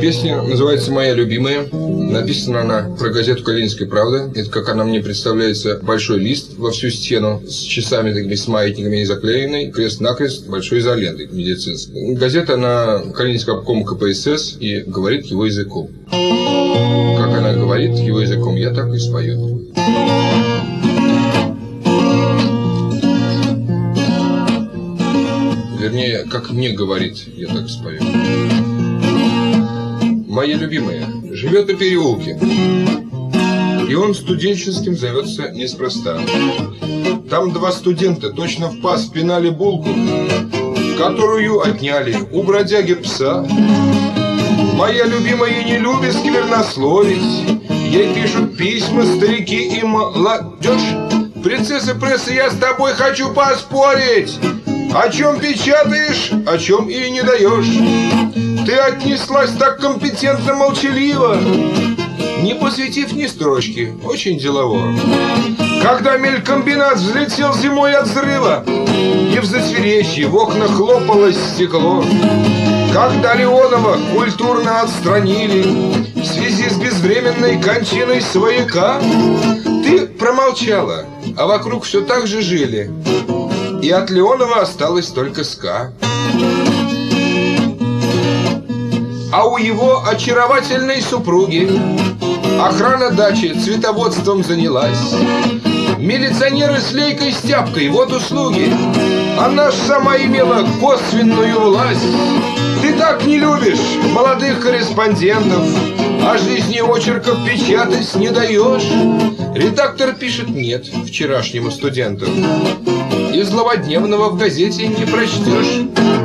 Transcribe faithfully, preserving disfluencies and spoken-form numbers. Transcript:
Песня называется «Моя любимая». Написана она про газету «Калининская правда». Это, как она мне представляется, большой лист во всю стену с часами такими, с маятниками заклеенный, крест-накрест, большой изолентой медицинской. Газета, она Калининского обкома ка пэ эс эс и говорит его языком. Как она говорит его языком, я так и спою. Вернее, как мне говорит, я так спою. Моя любимая живет на переулке, и он студенческим зовется неспроста. Там два студента точно в паз пинали булку, которую отняли у бродяги пса. Моя любимая не любит сквернословить, ей пишут письма старики и молодежь. Принцесса пресса, я с тобой хочу поспорить. О чем печатаешь, о чем и не даешь. Ты отнеслась так компетентно, молчаливо, не посвятив ни строчки, очень делово. Когда мелькомбинат взлетел зимой от взрыва, и в затверещье в окнах хлопалось стекло, когда Леонова культурно отстранили в связи с безвременной кончиной свояка, ты промолчала, а вокруг все так же жили, и от Леонова осталась только ска. А у его очаровательной супруги охрана дачи цветоводством занялась. Милиционеры с лейкой стяпкой, вот услуги. Она ж сама имела косвенную власть. Ты так не любишь молодых корреспондентов, о жизни очерков печатать не даешь. Редактор пишет нет вчерашнему студенту, и злободневного в газете не прочтешь.